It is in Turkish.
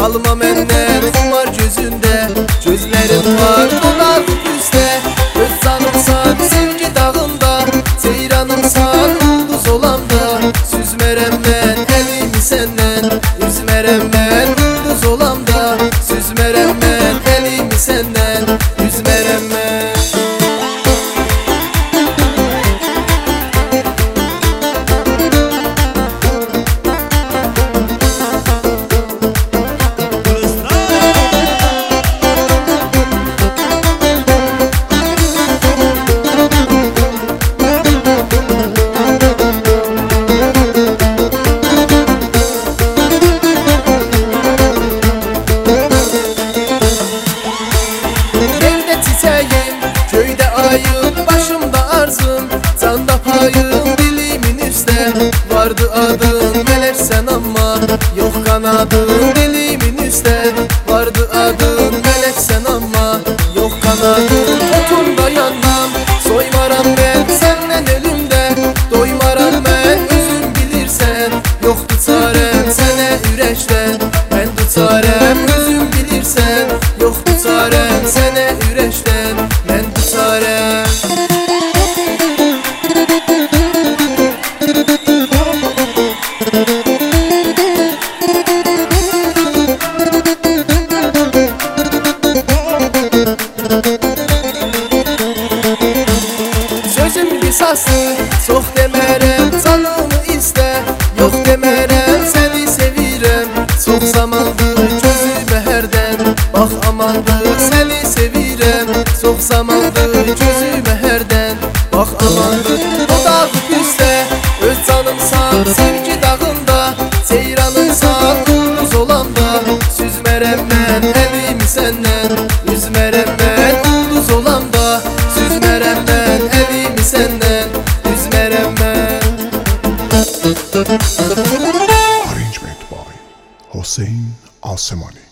Çalma menden kumar gözünde, gözlerim var dolar üstte. Öz canımsan sevgi dağında, seyranımsan ulduz olanda. Süzmerem ben elimi senden, üzmerem ben ulduz olanda. Süzmerem ben elimi senden, üzmerem ben. Köyde ayım, başımda arzum, canda payım, dilimin üstte. Vardı adın, meleksen ama yok kanadın, dilimin üstte. Vardı adın, meleksen ama yok kanadın. Otumda yanmam, soymaram ben senden elimde. Doymaram ben, özün bilirsen. Yoktu çarem sene üreşten, ben tutarem özün bilirsen. Yoktu çarem sene üreşten, ben tutarem. Sözüm lisası, çox demerem canımı iste. Yok demerem seni sevirem, çok zamandır gözüme herden. Bak amandır seni sevirem, çok zamandır gözüme herden. Bak amandır o dağ üstte, öz canımsan sevgi dağında. Seyranımsan ulduz olanda. Süzmerem ben elimi senden, üzmerem ben ulduz olanda. Süzmerem ben elimi senden, üzmerem ben. Arrangement by Hossein Alsemani.